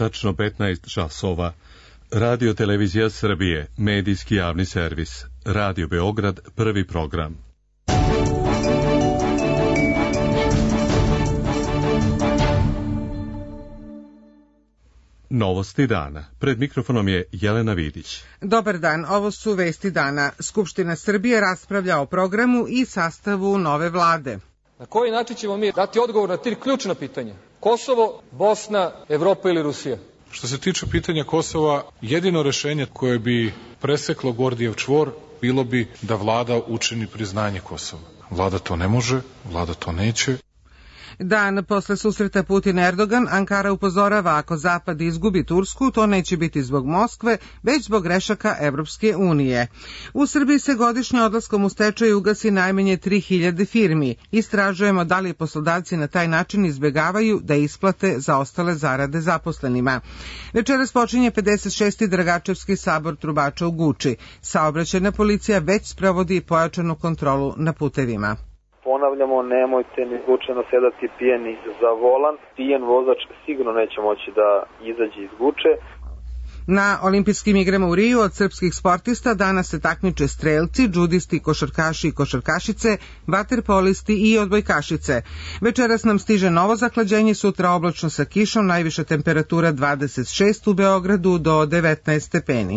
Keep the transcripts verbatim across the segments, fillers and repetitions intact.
tačno petnaest časova. Radio Televizija Srbije, medijski javni servis. Radio Beograd, prvi program. Novosti dana. Pred mikrofonom je Jelena Vidić. Dobar dan, ovo su vesti dana. Skupština Srbije raspravlja o programu i sastavu nove vlade. Na koji način ćemo mi dati odgovor na tri ključna pitanja? Kosovo, Bosna, Evropa ili Rusija? Što se tiče pitanja Kosova, jedino rešenje koje bi preseklo Gordijev čvor bilo bi da vlada učini priznanje Kosova. Vlada to ne može, vlada to neće. Dan posle susreta Putin-Erdogan, Ankara upozorava ako Zapad izgubi Tursku, to neće biti zbog Moskve, već zbog grešaka Evropske unije. U Srbiji se godišnje odlaskom u stečaj ugasi najmanje tri hiljade firmi. Istražujemo da li poslodavci na taj način izbegavaju da isplate zaostale zarade zaposlenima. Večeras počinje pedeset šesti Dragačevski sabor trubača u Guči. Saobraćajna policija već sprovodi pojačanu kontrolu na putevima. Ponavljamo, nemojte ni slučajno sedati pijeni za volan. Pijen vozač sigurno neće moći da izađe iz Guče. Na olimpijskim igrama u Riju od srpskih sportista danas se takmiče strelci, džudisti, košarkaši i košarkašice, vaterpolisti i odbojkašice. Večeras nam stiže novo zahlađenje, sutra oblačno sa kišom, najviša temperatura dvadeset šest u Beogradu do devetnaest stepeni.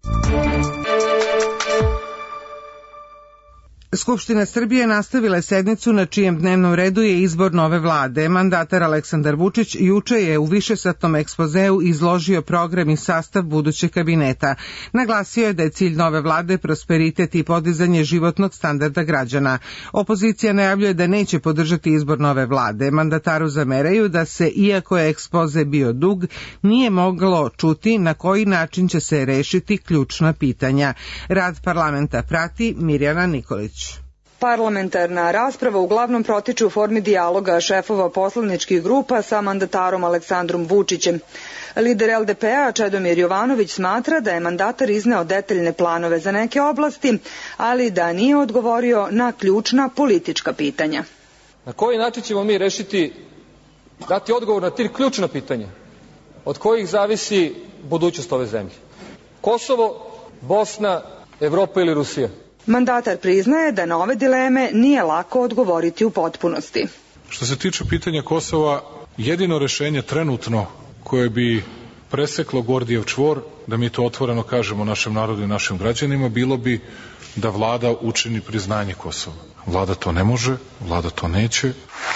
Skupština Srbije nastavila je sednicu na čijem dnevnom redu je izbor nove vlade. Mandatar Aleksandar Vučić juče je u višesatnom ekspozeu izložio program i sastav budućeg kabineta. Naglasio je da je cilj nove vlade prosperitet i podizanje životnog standarda građana. Opozicija najavljuje da neće podržati izbor nove vlade. Mandataru zameraju da se, iako je ekspoze bio dug, nije moglo čuti na koji način će se rešiti ključna pitanja. Rad parlamenta prati Mirjana Nikolić. Parlamentarna rasprava uglavnom protiče u formi dijaloga šefova poslaničkih grupa sa mandatarom Aleksandrom Vučićem. Lider el de pe-a Čedomir Jovanović smatra da je mandatar izneo detaljne planove za neke oblasti, ali da nije odgovorio na ključna politička pitanja. Na koji način ćemo mi rešiti, dati odgovor na tri ključna pitanja, od kojih zavisi budućnost ove zemlje? Kosovo, Bosna, Evropa ili Rusija? Mandatar priznaje da na ove dileme nije lako odgovoriti u potpunosti. Što se tiče pitanja Kosova, jedino rešenje trenutno koje bi preseklo Gordijev čvor, da mi to otvoreno kažemo našem narodu i našim građanima, bilo bi da vlada učini priznanje Kosova. Vlada to ne može, vlada to neće.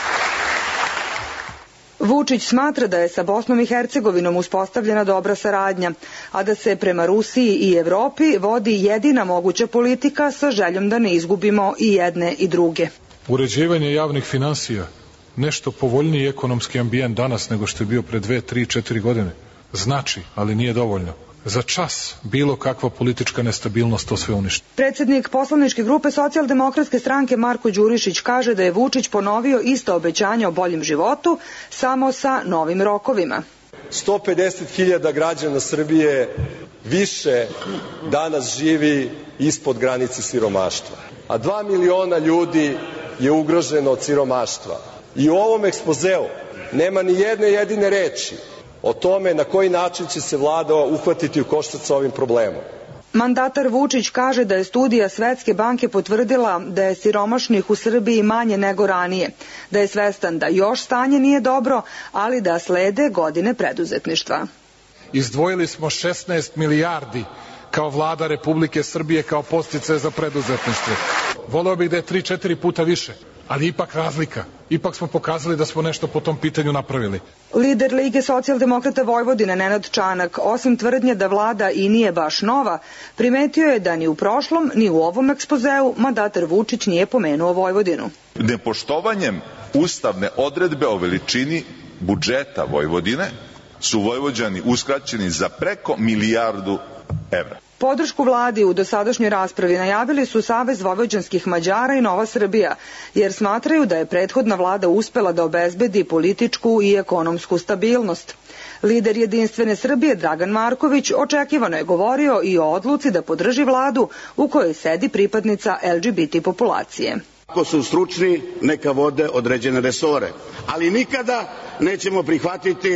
Vučić smatra da je sa Bosnom i Hercegovinom uspostavljena dobra saradnja, a da se prema Rusiji i Evropi vodi jedina moguća politika sa željom da ne izgubimo i jedne i druge. Uređivanje javnih finansija, nešto povoljniji ekonomski ambijent danas nego što je bio pre dve, tri, četiri godine. Znači, ali nije dovoljno. Za čas bilo kakva politička nestabilnost to sve uništi. Predsjednik poslaničke grupe Socijaldemokratske stranke Marko Đurišić kaže da je Vučić ponovio isto obećanje o boljem životu, samo sa novim rokovima. sto pedeset hiljada građana Srbije više danas živi ispod granice siromaštva, a dva miliona ljudi je ugroženo od siromaštva. I u ovom ekspozeu nema ni jedne jedine reči o tome na koji način će se vlada uhvatiti u koštac sa ovim problemom. Mandatar Vučić kaže da je studija Svetske banke potvrdila da je siromašnih u Srbiji manje nego ranije, da je svestan da još stanje nije dobro, ali da slede godine preduzetništva. Izdvojili smo šesnaest milijardi kao vlada Republike Srbije kao podsticaje za preduzetništvo. Voleo bih da je tri četiri puta više, ali ipak razlika. Ipak smo pokazali da smo nešto po tom pitanju napravili. Lider Lige socijaldemokrata Vojvodine Nenad Čanak, osim tvrdnje da vlada i nije baš nova, primetio je da ni u prošlom, ni u ovom ekspozeu mandatar Vučić nije pomenuo Vojvodinu. Nepoštovanjem ustavne odredbe o veličini budžeta Vojvodine su Vojvođani uskraćeni za preko milijardu evra. Podršku vladi u dosadašnjoj raspravi najavili su Savez vojvođanskih Mađara i Nova Srbija, jer smatraju da je prethodna vlada uspela da obezbedi političku i ekonomsku stabilnost. Lider Jedinstvene Srbije Dragan Marković očekivano je govorio i o odluci da podrži vladu u kojoj sedi pripadnica el ge be te populacije. Ako su stručni, neka vode određene resore, ali nikada nećemo prihvatiti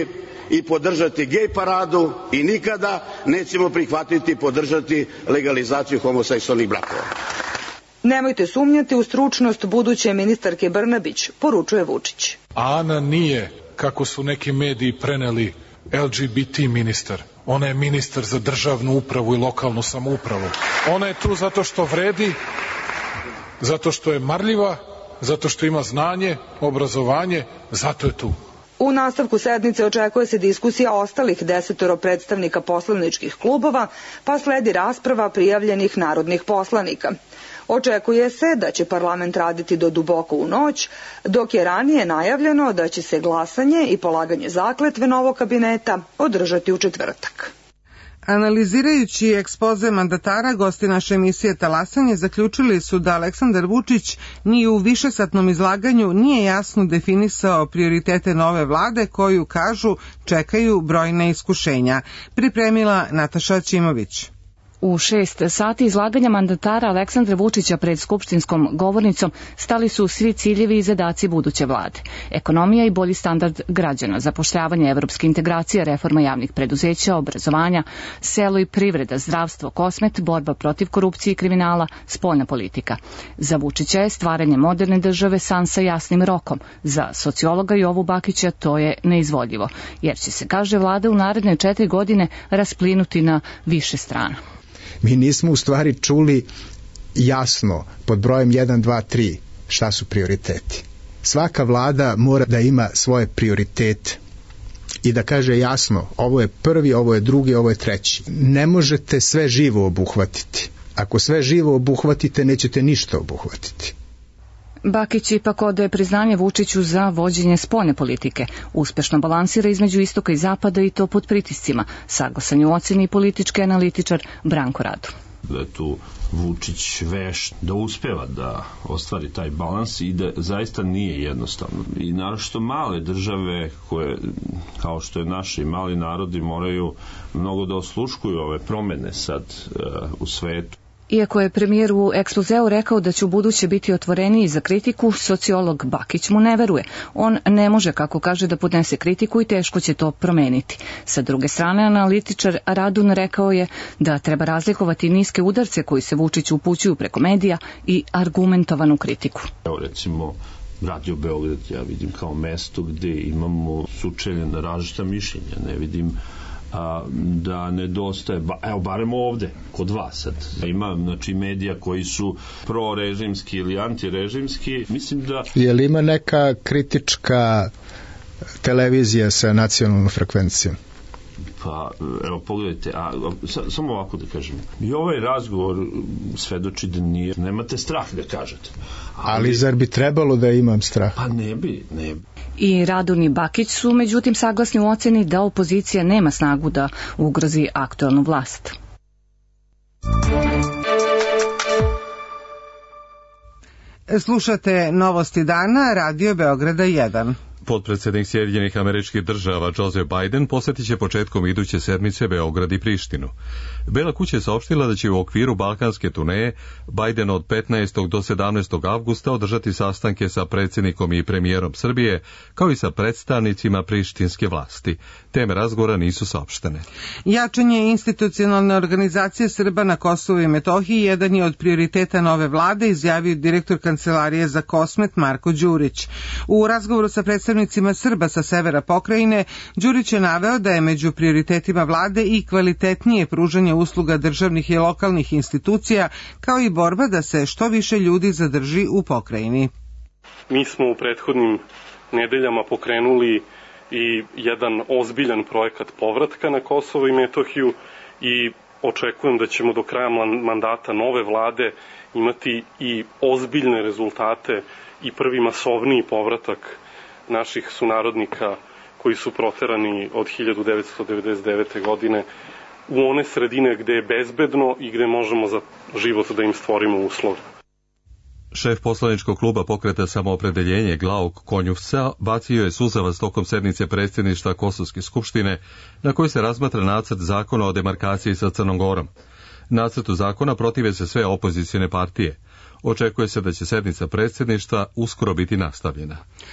i podržati gej paradu i nikada nećemo prihvatiti i podržati legalizaciju homoseksualnih brakova. Nemojte sumnjati u stručnost buduće ministarke Brnabić, poručuje Vučić. A Ana nije, kako su neki mediji preneli, L G B T ministar. Ona je ministar za državnu upravu i lokalnu samoupravu. Ona je tu zato što vredi, zato što je marljiva, zato što ima znanje, obrazovanje, zato je tu. U nastavku sednice očekuje se diskusija ostalih desetoro predstavnika poslaničkih klubova, pa sledi rasprava prijavljenih narodnih poslanika. Očekuje se da će parlament raditi do duboko u noć, dok je ranije najavljeno da će se glasanje i polaganje zakletve novog kabineta održati u četvrtak. Analizirajući ekspoze mandatara, gosti naše emisije Talasanje zaključili su da Aleksandar Vučić ni u višesatnom izlaganju nije jasno definisao prioritete nove vlade koju, kažu, čekaju brojne iskušenja. Pripremila Nataša Ćimović. U šest sati izlaganja mandatara Aleksandra Vučića pred skupštinskom govornicom stali su svi ciljevi i zadaci buduće vlade. Ekonomija i bolji standard građana, zapošljavanje, evropske integracije, reforma javnih preduzeća, obrazovanja, selo i privreda, zdravstvo, kosmet, borba protiv korupcije i kriminala, spoljna politika. Za Vučića je stvaranje moderne države san sa jasnim rokom. Za sociologa Jovu Bakića to je neizvodljivo, jer će se, kaže vlada, u naredne četiri godine rasplinuti na više strana. Mi nismo u stvari čuli jasno pod brojem jedan, dva, tri šta su prioriteti. Svaka vlada mora da ima svoje prioritete i da kaže jasno ovo je prvi, ovo je drugi, ovo je treći. Ne možete sve živo obuhvatiti. Ako sve živo obuhvatite, nećete ništa obuhvatiti. Bakić ipak odaje priznanje Vučiću za vođenje spoljne politike. Uspešno balansira između istoka i zapada i to pod pritiscima. Saglasan je u oceni i politički analitičar Branko Radu. Da je tu Vučić vešt, da uspeva da ostvari taj balans i da zaista nije jednostavno. I naročito male države koje, kao što je naši i mali narodi, moraju mnogo da osluškuju ove promene sad uh, u svetu. Iako je premijer u ekspozeu rekao da će u buduće biti otvoreniji za kritiku, sociolog Bakić mu ne veruje. On ne može, kako kaže, da podnese kritiku i teško će to promeniti. Sa druge strane, analitičar Radun rekao je da treba razlikovati niske udarce koji se Vučiću upućuju preko medija i argumentovanu kritiku. Evo recimo Radio Beograd ja vidim kao mesto gde imamo sučeljena različita mišljenja, ne vidim a, da nedostaje, ba, evo barem ovde, kod vas sad. Ima, znači, medija koji su prorežimski ili antirežimski, mislim da... Je li ima neka kritička televizija sa nacionalnom frekvencijom? Pa, evo, pogledajte, a, a, samo ovako da kažem, i ovaj razgovor svedoči da nije, nemate strah da kažete. Ali, ali zar bi trebalo da imam strah? Pa ne bi, ne bi. I Radun i Bakić su međutim saglasni u oceni da opozicija nema snagu da ugrozi aktuelnu vlast. Slušate Novosti dana, Radio Beograda jedan. Potpredsednik Sjedinjenih Američkih Država Joseph Biden posjetit će početkom iduće sedmice Beograd i Prištinu. Bela kuća je saopštila da će u okviru balkanske turneje Biden od petnaestog do sedamnaestog avgusta održati sastanke sa predsjednikom i premijerom Srbije, kao i sa predstavnicima prištinske vlasti. Teme razgovora nisu saopštene. Jačanje institucionalne organizacije Srba na Kosovu i Metohiji jedan je od prioriteta nove vlade, izjavio direktor Kancelarije za Kosmet Marko Đurić. U razgovoru sa predstavnicima Srba sa severa pokrajine, Đurić je naveo da je među prioritetima vlade i kvalitetnije pružanje usluga državnih i lokalnih institucija, kao i borba da se što više ljudi zadrži u pokrajini. Mi smo u prethodnim nedeljama pokrenuli i jedan ozbiljan projekat povratka na Kosovo i Metohiju i očekujem da ćemo do kraja mandata nove vlade imati i ozbiljne rezultate i prvi masovniji povratak naših sunarodnika koji su proterani od hiljadu devetsto devedeset devete. godine u one sredine gde je bezbedno i gde možemo za život da im stvorimo uslov. Šef poslaničkog kluba Pokreta Samoopredeljenje Glauk Konjuvca bacio je suzavac tokom sednice predsjedništva Kosovske skupštine na kojoj se razmatra nacrt zakona o demarkaciji sa Crnom Gorom. Nacrtu zakona protive se sve opozicione partije. Očekuje se da će sednica predsjedništva uskoro biti nastavljena.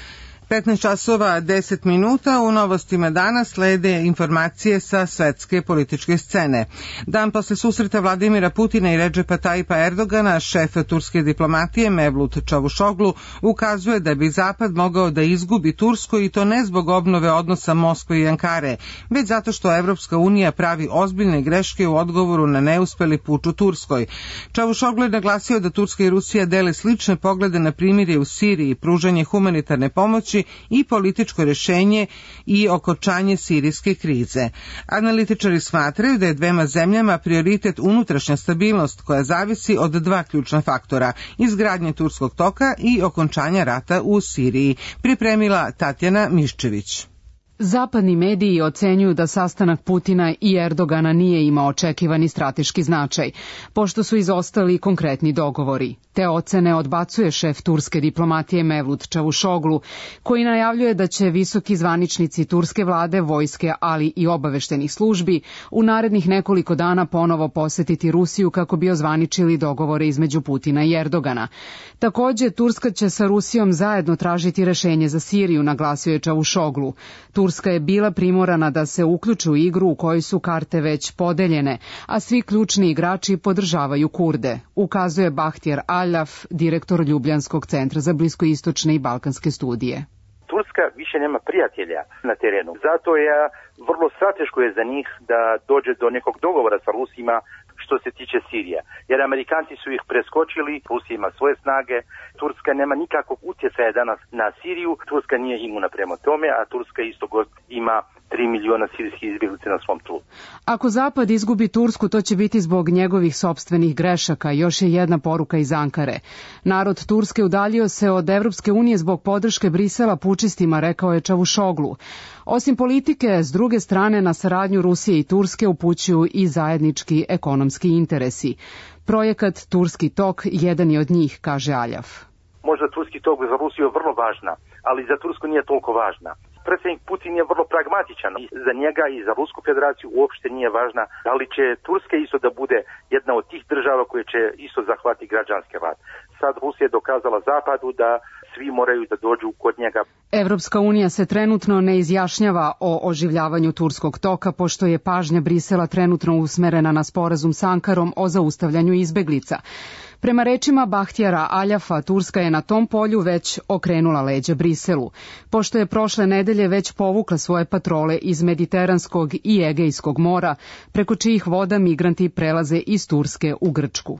petnaest časova deset minuta, u novostima danas slede informacije sa svetske političke scene. Dan posle susreta Vladimira Putina i Redžepa Tajipa Erdogana, šef turske diplomatije Mevlut Čavuşoglu ukazuje da bi Zapad mogao da izgubi Tursku i to ne zbog obnove odnosa Moskve i Ankare, već zato što Evropska unija pravi ozbiljne greške u odgovoru na neuspeli puč u Turskoj. Čavuşoglu je naglasio da Turska i Rusija dele slične poglede na primirje u Siriji, pružanje humanitarne pomoći i političko rešenje i okončanje sirijske krize. Analitičari smatraju da je dvema zemljama prioritet unutrašnja stabilnost koja zavisi od dva ključna faktora, izgradnje Turskog toka i okončanja rata u Siriji, pripremila Tatjana Miščević. Zapadni mediji ocenjuju da sastanak Putina i Erdogana nije imao očekivani strateški značaj, pošto su izostali konkretni dogovori. Te ocene odbacuje šef turske diplomatije Mevlut Čavuşoglu, koji najavljuje da će visoki zvaničnici turske vlade, vojske, ali i obaveštenih službi u narednih nekoliko dana ponovo posetiti Rusiju kako bi ozvaničili dogovore između Putina i Erdogana. Takođe, Turska će sa Rusijom zajedno tražiti rešenje za Siriju, naglasio je Čavuşoglu. Turska je bila primorana da se uključi u igru u kojoj su karte već podeljene, a svi ključni igrači podržavaju Kurde, ukazuje Bahtjer Aljaf, direktor Ljubljanskog centra za bliskoistočne i balkanske studije. Turska više nema prijatelja na terenu, zato je vrlo strateško je za njih da dođe do nekog dogovora sa Rusima što se tiče Sirija, jer Amerikanci su ih preskočili, Rusija ima svoje snage, Turska nema nikakvog utjecaja danas na Siriju, Turska nije imuna prema tome, a Turska isto ima tri miliona sirijskih izbjeglica na svom tlu. Ako Zapad izgubi Tursku, to će biti zbog njegovih sopstvenih grešaka, još je jedna poruka iz Ankare. Narod Turske udaljio se od Evropske unije zbog podrške Brisela pučistima, rekao je Čavuşoglu. Osim politike, s druge strane na saradnju Rusije i Turske upućuju i zajednički ekonomski interesi. Projekat Turski tok jedan je od njih, kaže Aljaf. Možda Turski tok za Rusiju je vrlo važna, ali za Tursku nije toliko važna. Predsjednik Putin je vrlo pragmatičan. Za njega i za Rusku federaciju uopšte nije važna, ali će Turska isto da bude jedna od tih država koje će isto zahvati građanski rat. Sad Rusija je dokazala Zapadu da svi moraju da dođu kod njega. Evropska unija se trenutno ne izjašnjava o oživljavanju Turskog toka, pošto je pažnja Brisela trenutno usmerena na sporazum s Ankarom o zaustavljanju izbeglica. Prema rečima Bahtjara Aljafa, Turska je na tom polju već okrenula leđa Briselu, pošto je prošle nedelje već povukla svoje patrole iz Mediteranskog i Egejskog mora, preko čijih voda migranti prelaze iz Turske u Grčku.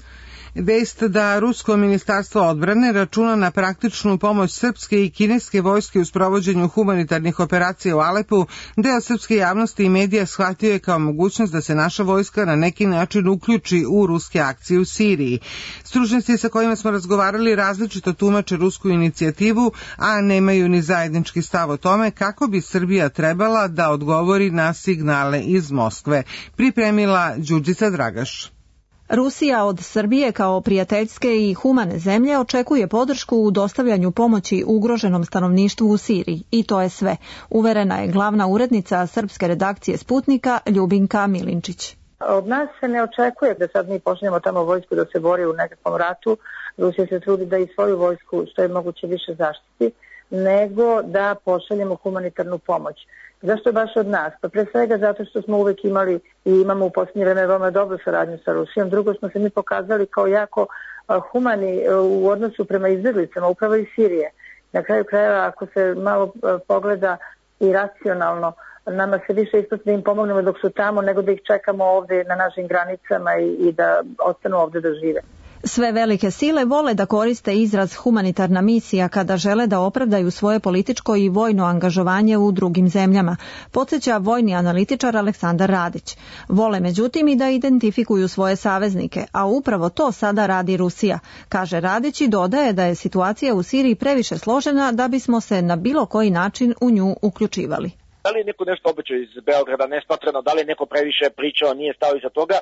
Vest da Rusko ministarstvo odbrane računa na praktičnu pomoć srpske i kineske vojske u sprovođenju humanitarnih operacija u Alepu, deo srpske javnosti i medija shvatio je kao mogućnost da se naša vojska na neki način uključi u ruske akcije u Siriji. Stručnjaci sa kojima smo razgovarali različito tumače rusku inicijativu, a nemaju ni zajednički stav o tome kako bi Srbija trebala da odgovori na signale iz Moskve. Pripremila Đurđica Dragaš. Rusija od Srbije kao prijateljske i humane zemlje očekuje podršku u dostavljanju pomoći ugroženom stanovništvu u Siriji i to je sve, uverena je glavna urednica srpske redakcije Sputnika Ljubinka Milinčić. Od nas se ne očekuje da sad mi počnemo tamo vojsku da se bori u nekakvom ratu, Rusija se trudi da i svoju vojsku što je moguće više zaštiti, nego da pošaljemo humanitarnu pomoć. Zašto baš od nas? Pa pre svega zato što smo uvek imali i imamo u posljednje vreme veoma dobru saradnju sa Rusijom. Drugo, smo se mi pokazali kao jako humani u odnosu prema izbjeglicama, upravo iz Sirije. Na kraju krajeva, ako se malo pogleda i racionalno, nama se više isplati da im pomognemo dok su tamo, nego da ih čekamo ovde na našim granicama i, i da ostanu ovde da žive. Sve velike sile vole da koriste izraz humanitarna misija kada žele da opravdaju svoje političko i vojno angažovanje u drugim zemljama, podsjeća vojni analitičar Aleksandar Radić. Vole međutim i da identifikuju svoje saveznike, a upravo to sada radi Rusija, kaže Radić i dodaje da je situacija u Siriji previše složena da bismo se na bilo koji način u nju uključivali. Da li je neko nešto obećao iz Beograda, nespatreno, da li je neko previše pričao, nije stao iza toga,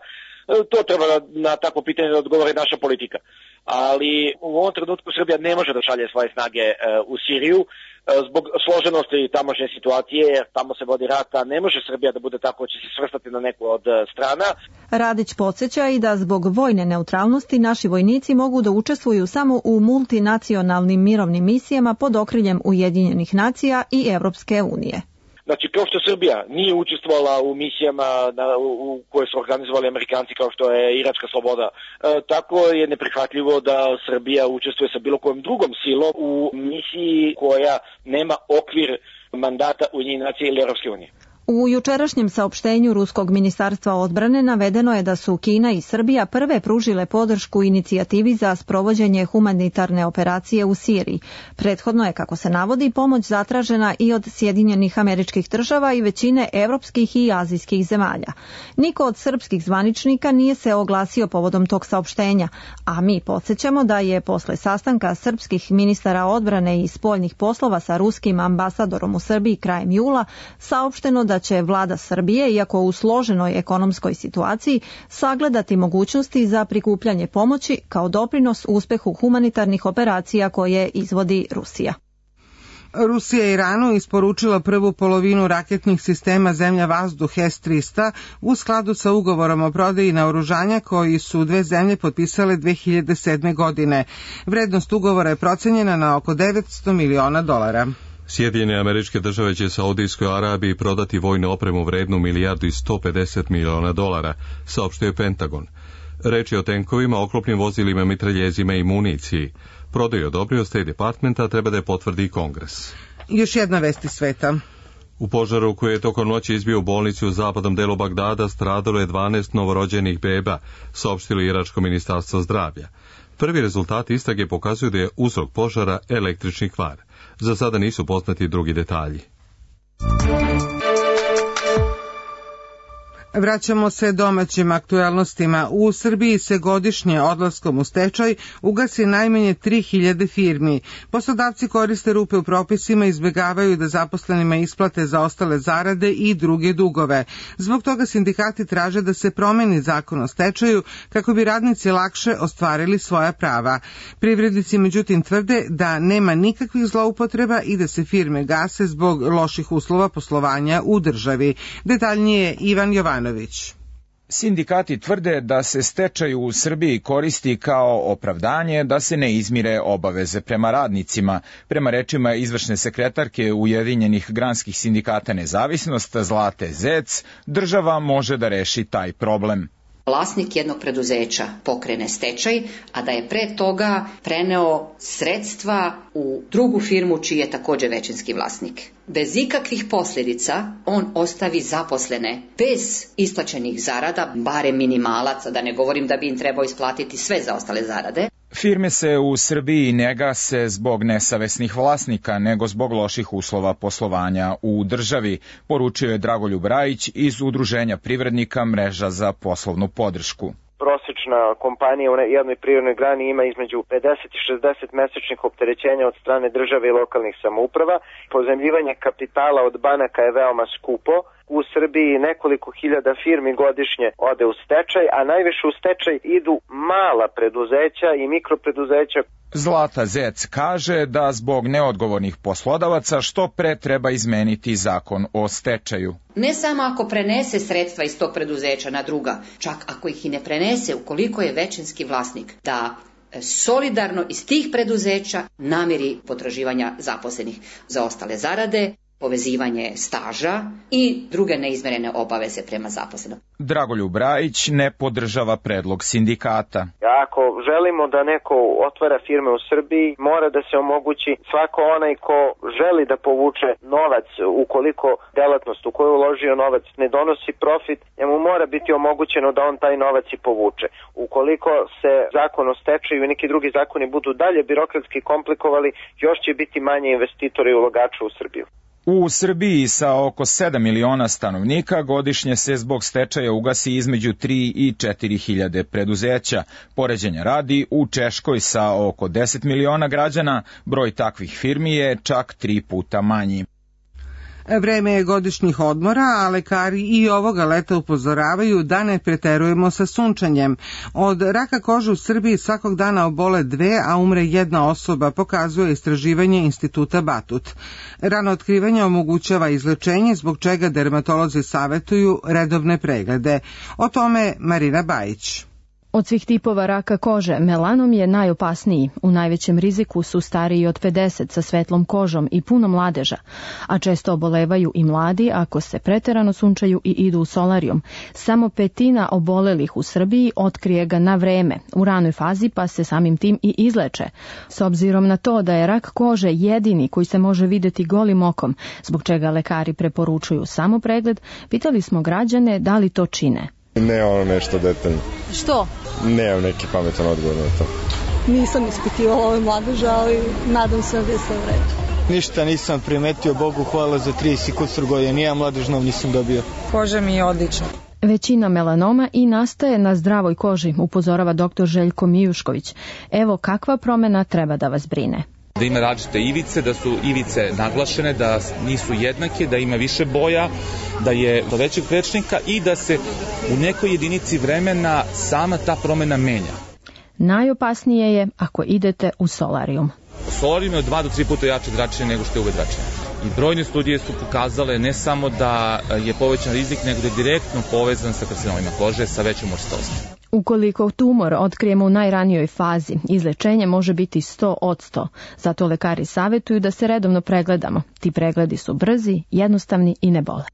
to treba na takvo pitanje da odgovori naša politika. Ali u ovom trenutku Srbija ne može da šalje svoje snage u Siriju zbog složenosti tamošnje situacije, jer tamo se vodi rat, a ne može Srbija da bude tako, će se svrstati na neku od strana. Radić podsjeća i da zbog vojne neutralnosti naši vojnici mogu da učestvuju samo u multinacionalnim mirovnim misijama pod okriljem Ujedinjenih nacija i Evropske unije. Znači, kao što Srbija nije učestvovala u misijama na, u, u koje su organizovali Amerikanci, kao što je Iračka sloboda, e, tako je neprihvatljivo da Srbija učestvuje sa bilo kojom drugom silom u misiji koja nema okvir mandata Ujedinjenih nacija ili Evropske unije. U jučerašnjem saopštenju Ruskog ministarstva odbrane navedeno je da su Kina i Srbija prve pružile podršku inicijativi za sprovođenje humanitarne operacije u Siriji. Prethodno je, kako se navodi, pomoć zatražena i od Sjedinjenih Američkih Država i većine evropskih i azijskih zemalja. Niko od srpskih zvaničnika nije se oglasio povodom tog saopštenja, a mi podsjećamo da je posle sastanka srpskih ministara odbrane i spoljnih poslova sa ruskim ambasadorom u Srbiji krajem jula saopšteno da će vlada Srbije, iako u složenoj ekonomskoj situaciji, sagledati mogućnosti za prikupljanje pomoći kao doprinos uspehu humanitarnih operacija koje izvodi Rusija. Rusija je Iranu isporučila prvu polovinu raketnih sistema zemlja-vazduh S tristo u skladu sa ugovorom o prodaji naoružanja koji su dve zemlje potpisale dve hiljade sedme. godine. Vrednost ugovora je procenjena na oko devetsto miliona dolara. Sjedinjene Američke Države će Saudijskoj Arabiji prodati vojnu opremu vrednu milijardu i sto pedeset miliona dolara, saopštio je Pentagon. Reč je o tenkovima, oklopnim vozilima, mitraljezima i municiji. Prodaju odobrio State Departmenta, treba da je potvrdi Kongres. Još jedna vest iz sveta. U požaru koji je tokom noći izbio u bolnici u zapadnom delu Bagdada stradalo je dvanaest novorođenih beba, saopštilo Iračko ministarstvo zdravlja. Prvi rezultati istrage pokazuju da je uzrok požara električni kvar. Za sada nisu poznati drugi detalji. Vraćamo se domaćim aktuelnostima. U Srbiji se godišnje odlaskom u stečaj ugasi najmanje tri hiljade firmi. Poslodavci koriste rupe u propisima i izbjegavaju da zaposlenima isplate zaostale zarade i druge dugove. Zbog toga sindikati traže da se promeni zakon o stečaju kako bi radnici lakše ostvarili svoja prava. Privrednici međutim tvrde da nema nikakvih zloupotreba i da se firme gase zbog loših uslova poslovanja u državi. Detaljnije Ivan Jovanović. Sindikati tvrde da se stečaj u Srbiji koristi kao opravdanje da se ne izmire obaveze prema radnicima. Prema rečima izvršne sekretarke Ujedinjenih granskih sindikata Nezavisnost Zlate Zec, država može da reši taj problem. Vlasnik jednog preduzeća pokrene stečaj, a da je pre toga preneo sredstva u drugu firmu čiji je također većinski vlasnik. Bez ikakvih posljedica on ostavi zaposlene bez isplaćenih zarada, barem minimalaca, da ne govorim da bi im trebao isplatiti sve zaostale zarade. Firme se u Srbiji ne gase zbog nesavesnih vlasnika, nego zbog loših uslova poslovanja u državi, poručio je Dragoljub Rajić iz Udruženja privrednika Mreža za poslovnu podršku. Prosječna kompanija u jednoj privrednoj grani ima između pedeset i šezdeset mesečnih opterećenja od strane države i lokalnih samouprava. Pozajmljivanje kapitala od banaka je veoma skupo. U Srbiji nekoliko hiljada firmi godišnje ode u stečaj, a najviše u stečaj idu mala preduzeća i mikropreduzeća. Zlata Zec kaže da zbog neodgovornih poslodavaca što pre treba izmeniti zakon o stečaju. Ne samo ako prenese sredstva iz tog preduzeća na druga, čak ako ih i ne prenese, ukoliko je većinski vlasnik, da solidarno iz tih preduzeća namiri potraživanja zaposlenih za ostale zarade, povezivanje staža i druge neizmerene obaveze prema zaposlenom. Dragoljub Rajić ne podržava predlog sindikata. Ako želimo da neko otvara firme u Srbiji, mora da se omogući svako onaj ko želi da povuče novac, ukoliko delatnost u koju je uložio novac ne donosi profit, njemu mora biti omogućeno da on taj novac i povuče. Ukoliko se zakon o stečaju i neki drugi zakoni budu dalje birokratski komplikovali, još će biti manje investitora i ulagača u Srbiju. U Srbiji sa oko sedam miliona stanovnika godišnje se zbog stečaja ugasi između tri i četiri hiljade preduzeća. Poređenja radi, u Češkoj sa oko deset miliona građana broj takvih firmi je čak tri puta manji. Vreme je godišnjih odmora, a lekari i ovoga leta upozoravaju da ne preterujemo sa sunčanjem. Od raka kože u Srbiji svakog dana obole dve, a umre jedna osoba, pokazuje istraživanje Instituta Batut. Rano otkrivanje omogućava izlečenje, zbog čega dermatolozi savetuju redovne preglede. O tome Marina Bajić. Od svih tipova raka kože, melanom je najopasniji. U najvećem riziku su stariji od pedeset sa svetlom kožom i puno mladeža, a često obolevaju i mladi ako se preterano sunčaju i idu u solarijum. Samo petina obolelih u Srbiji otkrije ga na vreme, u ranoj fazi, pa se samim tim i izleče. S obzirom na to da je rak kože jedini koji se može videti golim okom, zbog čega lekari preporučuju samo pregled, pitali smo građane da li to čine. Ne ono nešto detaljno. Što? Nemam neki pametan odgovor na to. Nisam ispitivala ove mladeže, ali nadam se da je sve u redu. Ništa nisam primetio, Bogu hvala, za trideset kusur godina. Nijedan mladežnov nisam dobio. Koža mi je odlična. Većina melanoma i nastaje na zdravoj koži, upozorava doktor Željko Mijušković. Evo kakva promjena treba da vas brine. Da ima različite ivice, da su ivice naglašene, da nisu jednake, da ima više boja, da je do većeg prečnika i da se u nekoj jedinici vremena sama ta promjena menja. Najopasnije je ako idete u solarijum. Solarijum je od dva do tri puta jače zračenje nego što je U V zračenje. I brojne studije su pokazale ne samo da je povećan rizik, nego da je direktno povezan sa karcinomima kože sa većom mortalitetošću. Ukoliko tumor otkrijemo u najranijoj fazi, izlečenje može biti sto posto. Zato lekari savjetuju da se redovno pregledamo. Ti pregledi su brzi, jednostavni i ne bole.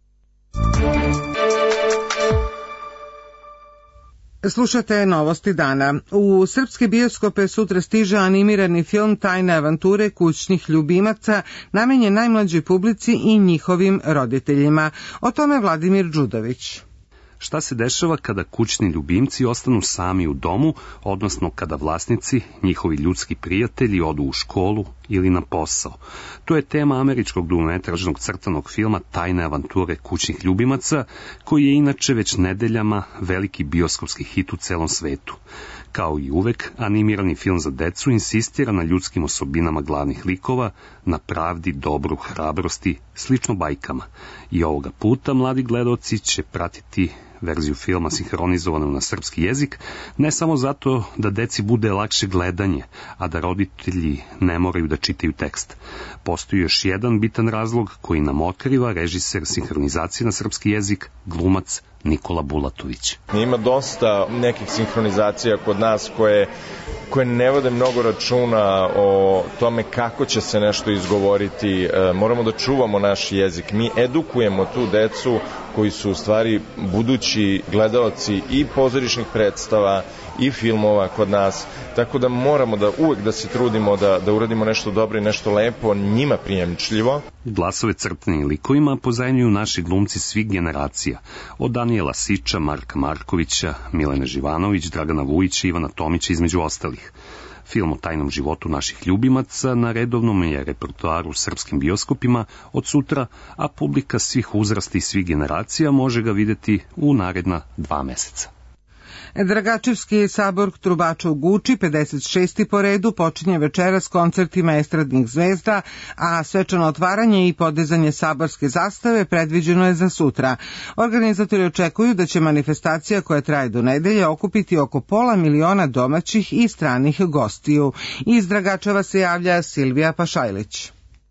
Slušate novosti dana. U srpske bioskope sutra stiže animirani film Tajne avanture kućnih ljubimaca, namenjen najmlađoj publici i njihovim roditeljima. O tome Vladimir Đudović. Šta se dešava kada kućni ljubimci ostanu sami u domu, odnosno kada vlasnici, njihovi ljudski prijatelji, odu u školu ili na posao? To je tema američkog dugometražnog crtanog filma Tajne avanture kućnih ljubimaca, koji je inače već nedeljama veliki bioskopski hit u celom svetu. Kao i uvek, animirani film za decu insistira na ljudskim osobinama glavnih likova, na pravdi, dobru, hrabrosti, slično bajkama. I ovoga puta mladi gledaoci će pratiti verziju filma sinhronizovanu na srpski jezik, ne samo zato da deci bude lakše gledanje, a da roditelji ne moraju da čitaju tekst. Postoji još jedan bitan razlog koji nam otkriva režiser sinhronizacije na srpski jezik, glumac Nikola Bulatović. Ima dosta nekih sinhronizacija kod nas koje, koje ne vode mnogo računa o tome kako će se nešto izgovoriti. E, moramo da čuvamo naš jezik. Mi edukujemo tu decu koji su u stvari budući gledaoci i pozorišnih predstava i filmova kod nas, tako da moramo da uvek da se trudimo da, da uradimo nešto dobro i nešto lepo, njima prijemčljivo. Glasove crtanim likovima pozajmljuju naši glumci svih generacija, od Danijela Siča, Marka Markovića, Milene Živanović, Dragana Vujića i Ivana Tomića između ostalih. Film o tajnom životu naših ljubimaca na redovnom je repertoaru u srpskim bioskopima od sutra, a publika svih uzrasta i svih generacija može ga videti u naredna dva meseca. Dragačevski sabor trubača u Guči, pedeset šesti po redu, počinje večeras koncertima estradnih zvezda, a svečano otvaranje i podizanje saborske zastave predviđeno je za sutra. Organizatori očekuju da će manifestacija koja traje do nedelje okupiti oko pola miliona domaćih i stranih gostiju. Iz Dragačeva se javlja Silvija Pašajlić.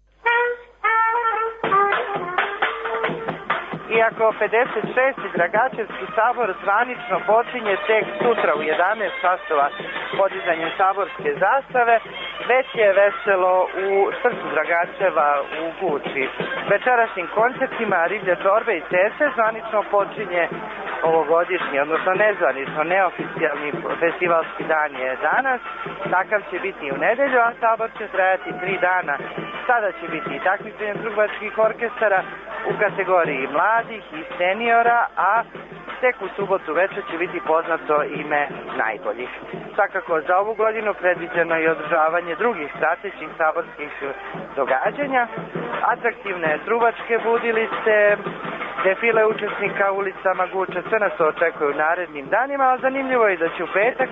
Iako pedeset šesti Dragačevski sabor zvanično počinje tek sutra u jedanaest časova podizanjem saborske zastave, već je veselo u srcu Dragačeva u Guči. Večerašnjim koncertima Riblje čorbe i Cece zvanično počinje ovogodišnji, odnosno nezvanično, neoficijalni festivalski dan je danas. Takav će biti i u nedelju, a sabor će trajati tri dana. Sada će biti i takmičenje trubačkih orkestara u kategoriji mladih i seniora, a tek u subotu večer će biti poznato ime najboljih. Svakako za ovu godinu predviđeno je održavanje drugih pratećih saborskih događanja, atraktivne trubačke budilice, defile učesnika ulicama Guče, sve nas očekuje u narednim danima, a zanimljivo je da će u petak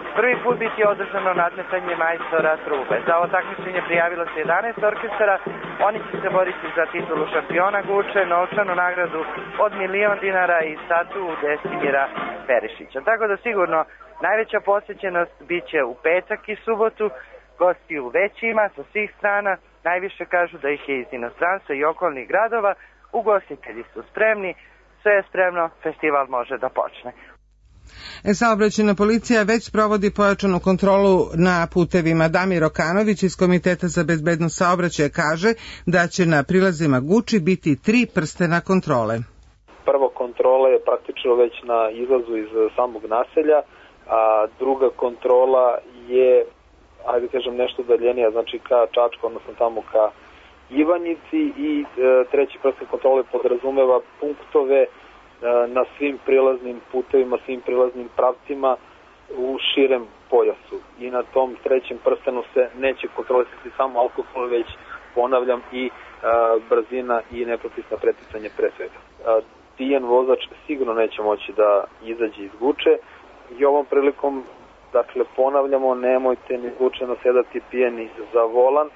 prvi put biti održano nadmetanje majstora trube. Za ovo takmičenje prijavilo se jedanaest orkestara, oni će se boriti za titulu šampiona Guče, novčanu nagradu od milion dinara i statu Destimira Perišića. Tako da sigurno najveća posjećenost bit će u petak i subotu, gostiju već ima sa svih strana, najviše kažu da ih je iz inostranstva i okolnih gradova, ugostitelji su spremni, sve je spremno, festival može da počne. Saobraćajna policija već provodi pojačanu kontrolu na putevima. Damir Okanović iz Komiteta za bezbednost saobraćaja kaže da će na prilazima Guči biti tri prstena kontrole. Prva kontrola je praktično već na izlazu iz samog naselja, a druga kontrola je, ajde kažem, nešto daljenija, znači ka Čačku, odnosno tamo ka Ivanjici, i e, treći prsten kontrole podrazumeva punktove e, na svim prilaznim putevima, svim prilaznim pravcima u širem pojasu. I na tom trećem prstenu se neće kontrolisati samo alkohol, već, ponavljam, i e, brzina i nepropisno preticanje pre svega. E, pijan vozač sigurno neće moći da izađe iz Guče i ovom prilikom, dakle, ponavljamo, nemojte ni slučajno sedati pijeni za volan.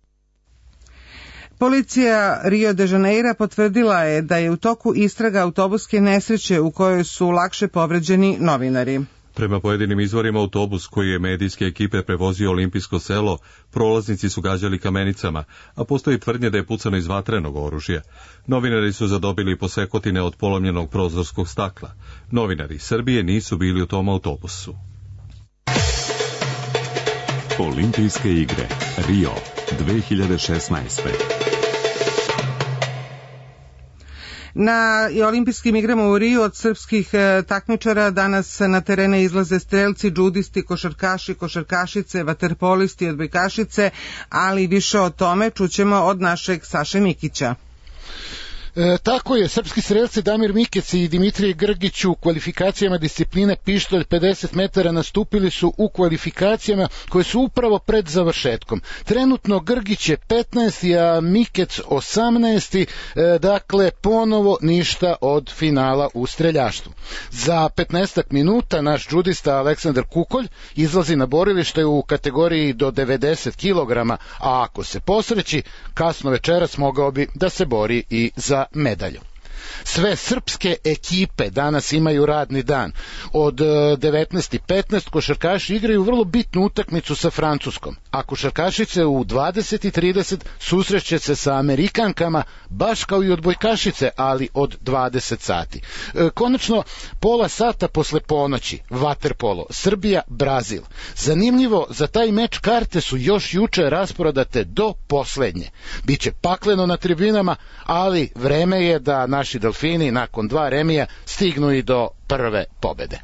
Policija Rio de Janeira potvrdila je da je u toku istraga autobuske nesreće u kojoj su lakše povređeni novinari. Prema pojedinim izvorima, autobus koji je medijske ekipe prevozio Olimpijsko selo, prolaznici su gađali kamenicama, a postoji tvrdnje da je pucano iz vatrenog oružja. Novinari su zadobili posekotine od polomljenog prozorskog stakla. Novinari Srbije nisu bili u tom autobusu. Olimpijske igre Rio dve hiljade šesnaeste. Na olimpijskim igrama u Riju od srpskih takmičara danas na terene izlaze strelci, džudisti, košarkaši, košarkašice, vaterpolisti, odbojkašice, ali više o tome čućemo od našeg Saše Mikića. E, tako je, srpski strelci Damir Mikec i Dimitrije Grgić u kvalifikacijama discipline pištolj pedeset metara nastupili su u kvalifikacijama koje su upravo pred završetkom. Trenutno Grgić je petnaesti, a Mikec osamnaesti, e, dakle ponovo ništa od finala u streljaštvu. Za petnaestak minuta naš džudista Aleksandar Kukolj izlazi na borilište u kategoriji do devedeset kilograma, a ako se posreći, kasno večeras mogao bi da se bori i za medalju. Sve srpske ekipe danas imaju radni dan. Od devetnaest i petnaest košarkaši igraju vrlo bitnu utakmicu sa Francuskom, a košarkašice u dvadeset i trideset susreće se sa Amerikankama, baš kao i odbojkašice, ali od dvadeset sati. Konačno, pola sata posle ponoći, vaterpolo, Srbija, Brazil. Zanimljivo, za taj meč karte su još juče rasprodate do poslednje. Biće pakleno na tribinama, ali vreme je da naši delfini nakon dva remija stignu i do prve pobede.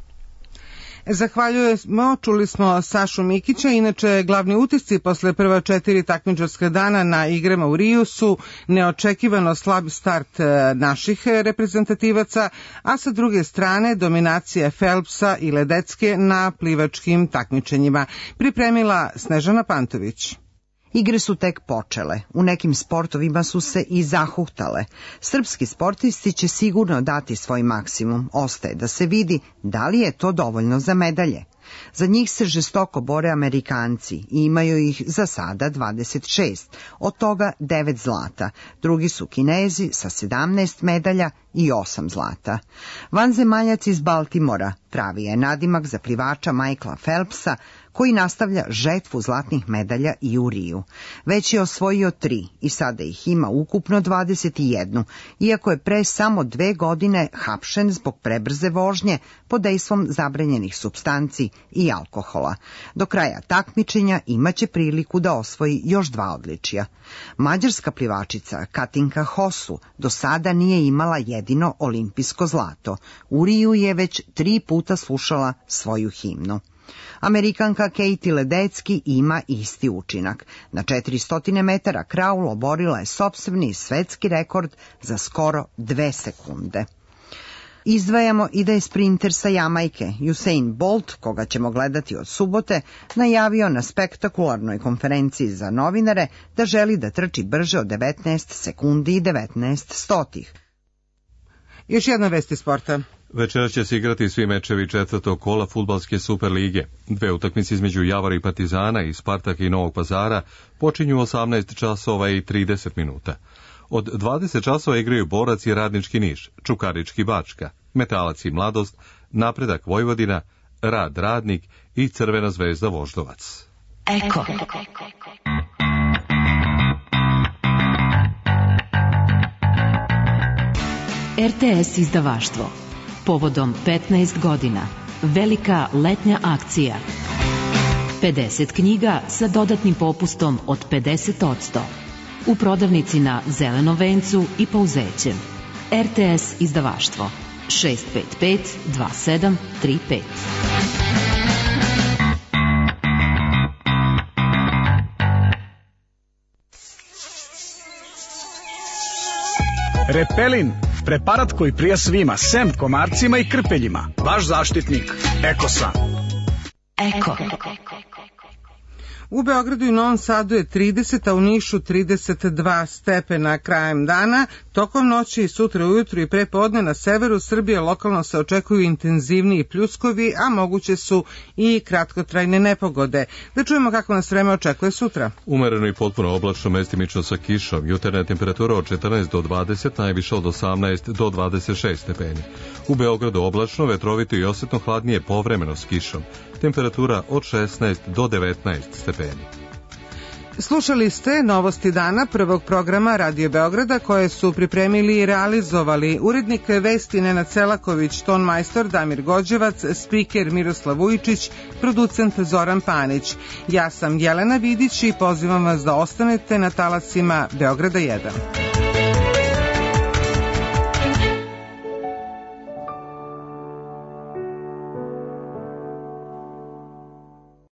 Zahvaljujemo, čuli smo Sašu Mikića. Inače, glavni utisci posle prva četiri takmičarska dana na igrama u Riju su neočekivano slab start naših reprezentativaca, a sa druge strane dominacija Phelpsa i Ledecke na plivačkim takmičenjima. Pripremila Snežana Pantović. Igre su tek počele, u nekim sportovima su se i zahuktale. Srpski sportisti će sigurno dati svoj maksimum, ostaje da se vidi da li je to dovoljno za medalje. Za njih se žestoko bore Amerikanci i imaju ih za sada dvadeset šest, od toga devet zlata. Drugi su Kinezi sa sedamnaest medalja i osam zlata. Vanzemaljac iz Baltimora pravi je nadimak za plivača Michaela Phelpsa, koji nastavlja žetvu zlatnih medalja i u Riju. Već je osvojio tri i sada ih ima ukupno dvadeset jedan, iako je pre samo dve godine hapšen zbog prebrze vožnje pod dejstvom zabranjenih supstanci i alkohola. Do kraja takmičenja imaće priliku da osvoji još dva odličja. Mađarska plivačica Katinka Hosu do sada nije imala jedino olimpijsko zlato. U Riju je već tri puta slušala svoju himnu. Amerikanka Katie Ledecki ima isti učinak. Na četiristo metara kraul oborila je sopstveni svetski rekord za skoro dve sekunde. Izdvajamo i da je sprinter sa Jamajke, Usain Bolt, koga ćemo gledati od subote, najavio na spektakularnoj konferenciji za novinare da želi da trči brže od devetnaest sekundi i devetnaest stotih. Još jedna vest iz sporta. Večera će se igrati svi mečevi četvrtog kola fudbalske Super lige. Dve utakmice između Javora i Partizana i Spartaka i Novog Pazara počinju u osamnaest časova i trideset minuta. Od dvadeset časova igraju Borac i Radnički Niš, Čukarički Bačka, Metalac i Mladost, Napredak Vojvodina, Rad Radnik i Crvena zvezda Voždovac. Eko. R T S izdavaštvo. Povodom petnaest godina. Velika letnja akcija. pedeset knjiga sa dodatnim popustom od pedeset posto. U prodavnici na Zelenom vencu i Pouzećem. R T S izdavaštvo. šest pet pet dva sedam tri pet. Repelin, preparat koji prija svima, sem komarcima i krpeljima. Vaš zaštitnik, Ekosan. Eko. U Beogradu i Novom Sadu je trideset, a u Nišu trideset dva stepena krajem dana. Tokom noći i sutra ujutru i prepodne na severu Srbije lokalno se očekuju intenzivniji pljuskovi, a moguće su i kratkotrajne nepogode. Da čujemo kako nas vreme očekuje sutra. Umereno i potpuno oblačno, mestimično sa kišom. Jutarnja temperatura od četrnaest do dvadeset, najviše od osamnaest do dvadeset šest stepeni. U Beogradu oblačno, vetrovito i osetno hladnije, povremeno s kišom. Temperatura od šesnaest do devetnaest stepeni. Slušali ste Novosti dana prvog programa Radio Beograda koje su pripremili i realizovali urednik vesti Nenad Selaković, ton majstor Damir Gođevac, spiker Miroslav Vujičić, producent Zoran Panić. Ja sam Jelena Vidić i pozivam vas da ostanete na talasima Beograda jedan.